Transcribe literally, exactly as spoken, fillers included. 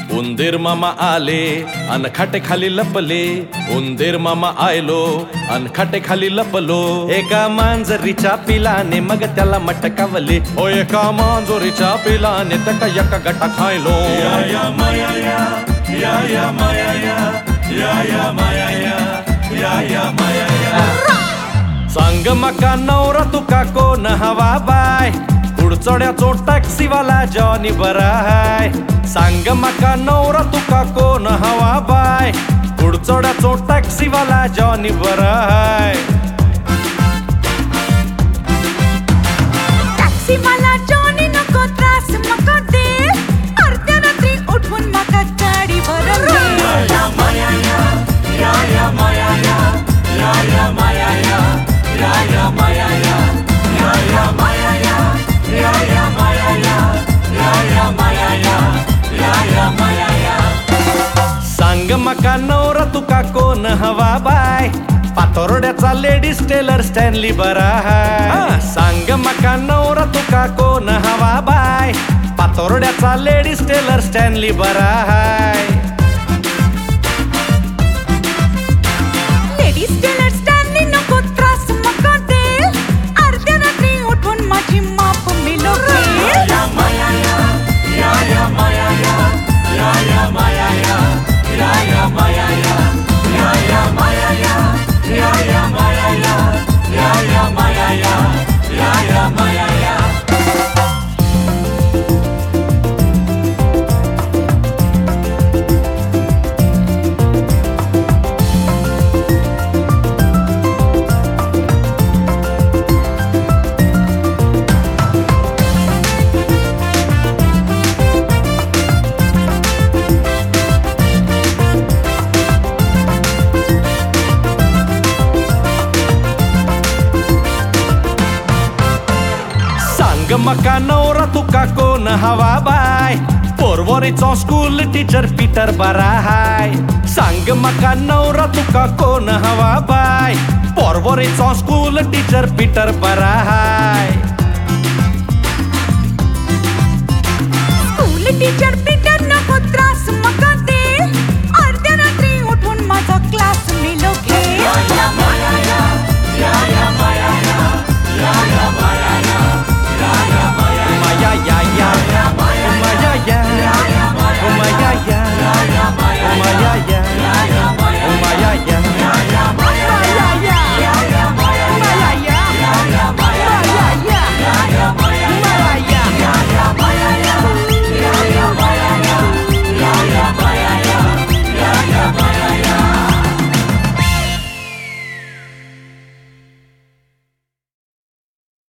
उंदीर मामा आले अन खाटे खाली लपले, उंदीर मामा आयलो अन खाटे खाली लपलो. एका मांजरीच्या पिलाने मग त्याला मटकावले, ओ एका मांजरीच्या पिलाने त्याका एका गटा खायलो. या या माया या, या या माया या, या या माया या, या या माया या. सांग मका नवरा तुका कोण हवा बाय, पुढचोड्याचो टॅक्सीवाला जॉनी बरा हाय. सांग मका नवरा तुका कोण हवा बाय, पुढचोड्याचो टॅक्सीवाला जॉनी बरा हाय. टॅक्सीवाला जॉनी नको त्रास मका दे, अर्ध्या रात्री उठवून मका गाडीवर ने. या या माया या, या या माया या, या या माया या, या या माया या, या या माया या, या या माया या, या या माया या, या या माया या. सांग मका नवरा तुका कोण हवा बाय, पातोरड्याचा लेडीज टेलर स्टॅनली बरा हाय. सांग मका नवरा तुका कोण हवा बाय, पातोरड्याचा लेडीज टेलर स्टॅनली बरा हाय. लेडीज टेलर स्टॅनली नको त्रास मका दे, अर्ध्या रात्री उठवून माझी माप मिलो रे. या या माया या, या या माया या, या या माया या, या या माया या, या या माया या, या या माया या, या या माया या, या या माया या. सांग मका नवरा तुका कोण हवा बाय, पोरवरीचो स्कूल टीचर पीटर बरा हाय. सांग मका नवरा तुका कोण हवा बाय, पोरवरीचो स्कूल टीचर पीटर बरा हाय. स्कूल टीचर पीटर नको त्रास मका दे, अर्ध्या रात्री उठवून माझा क्लास मिलो घे. या या माया या.